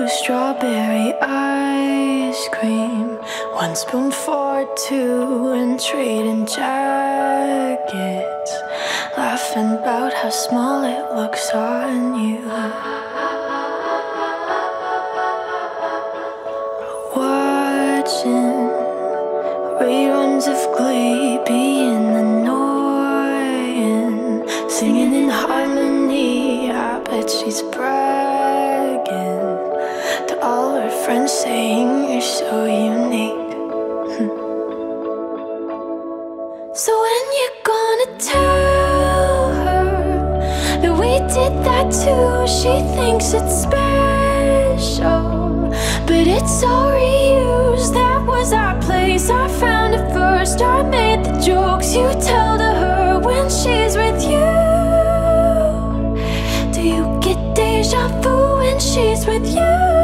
strawberry ice cream, one spoon for two, and trading jackets, laughing about how small it looks on you. Watching reruns of Glee, being annoying, singing in harmony. I bet she's bragging to all her friends, saying you're so unique. So when you gonna tell her that we did that too? She thinks it's special, but it's all reused. That was our place, I found it first. I made the jokes you tell to her when she's with you. Do you get deja vu when she's with you?